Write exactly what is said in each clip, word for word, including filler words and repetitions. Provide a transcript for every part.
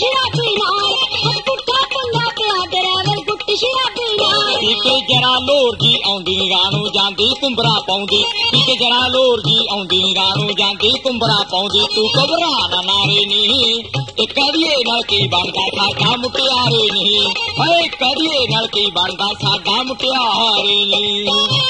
शराबी नाल अज पुट्ठा पंगा पिया ड्राइवर गुट शराबी नाल पीके जरा लोर जी आउंदी गाणू जांदी कुंबरा पाउंदी पीके जरा लोर जी आउंदी गाणू जांदी कुंबरा पाउंदी तू घबरा ना नारे नी ते करिए नाल की बनदा साडा मुटियारे नी हाय करिए नाल की बनदा साडा मुटियारे नी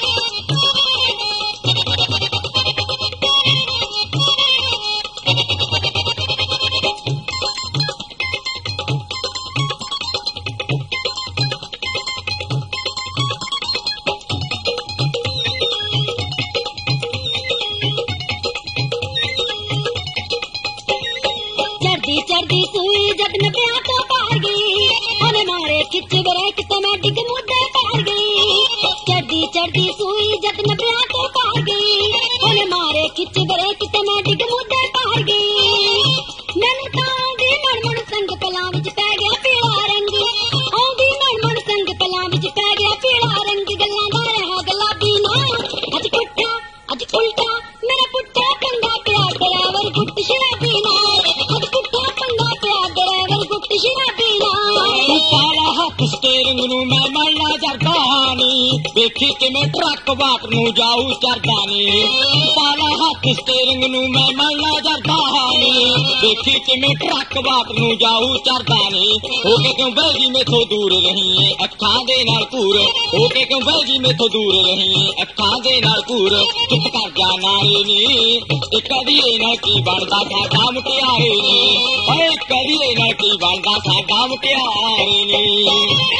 चढ़दी सुई जद मैं प्या तो पार गई ओने मारे खिच ब्रेक तो मैं डिग मुद्दे पार गई चढ़दी चढ़दी सुई जद मैं प्या तो पार गई ओने मारे खिच ब्रेक तो मैं डिग मुद्दे पार गई मैनू तां दी मन मन संग पलां विच पै गया पीला रंग आउंदी मन मन संग पलां विच पै गया पीला रंग गल्लां दा रहा गुलाबी ना अज पुट्ठा अज उल्टा मेरा पुट्ठा पंगा पिया ड्राइवर गुट शराबी नाल स्टेरिंग नू मैं मरना जरदा नी देखी किवें ट्रक बाट नू जाऊ चरदा नी पाला हथ स्टेरिंग नू मैं मरना जरदा नी देखी किवें ट्रक बाट नू जाऊ चरदा नी होके क्यों बहजी मेथों दूर रही अखां दे नाल घूर होके क्यों बहजी मेथों दूर रही अखां दे नाल घूर चुप कर जा नारे नी ते करिए ना की बनदा साडा मुटियारे नी ओए करिए ना की बनदा साडा मुटियारे नी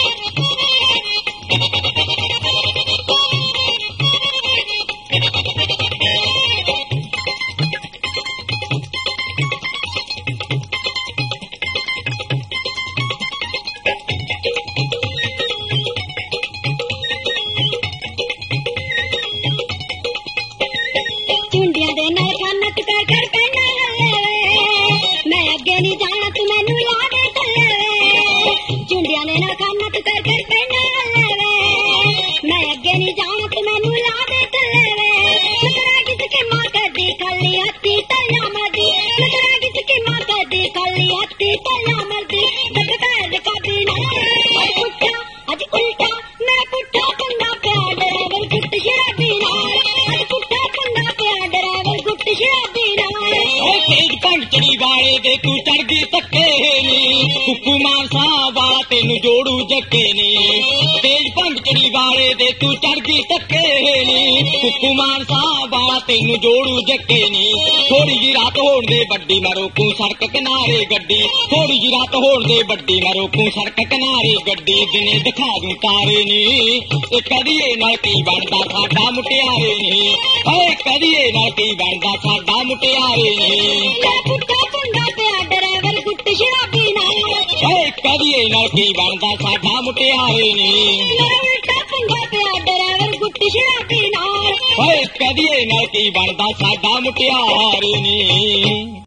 चुंडियां दे नाल खाना टका कर पैना मैं अगे नहीं जाना तू मैनू ला दे थल्ले चुंडियां दे नाल खाना टका कर पैना मैं अगे नहीं जाना तू मैनू ला दे थल्ले सतरा किसके मां कदी खाली हत्ती तला मरदी सतरा किसके मां कदी खाली हत्ती तला मरदी तक पैर कभी ना अज पुट्ठा अज उल्टा मैं पुट्ठा पंगा पिया ड्राइवर गुट शराबी नाल अज पुट्ठा पंगा पिया ड्राइवर गुट शराबी नाल तेज पंचड़ी वाले दे तू चढ़ गई धक्के नी कुकू मानसा वाला तेनू जोड़ू जक्के नी तेज पंचड़ी वाले दे तू चढ़ गई धक्के नी कुकू मानसा वाला तेनू जोड़ू जक्के नी थोड़ी जी रात होण दे बड्डी मैं रोकू सड़क किनारे गड्डी थोड़ी जी रात होण दे बड्डी मैं रोकू सड़क किनारे गड्डी दिने दिखा दूं तारे नी ए करिए नाल की बनदा साडा मुटियारे नी ओए करिए नाल की बनदा साडा मुटियारे नी पुट्ठा पंगा पिया ड्राइवर गुट शराबी नाल ओए करिए नाल की बनदा साडा मुटियारे नी उल्टा पंगा पिया ड्राइवर गुट शराबी नाल ओए करिए नाल की बनदा साडा मुटियारे नी।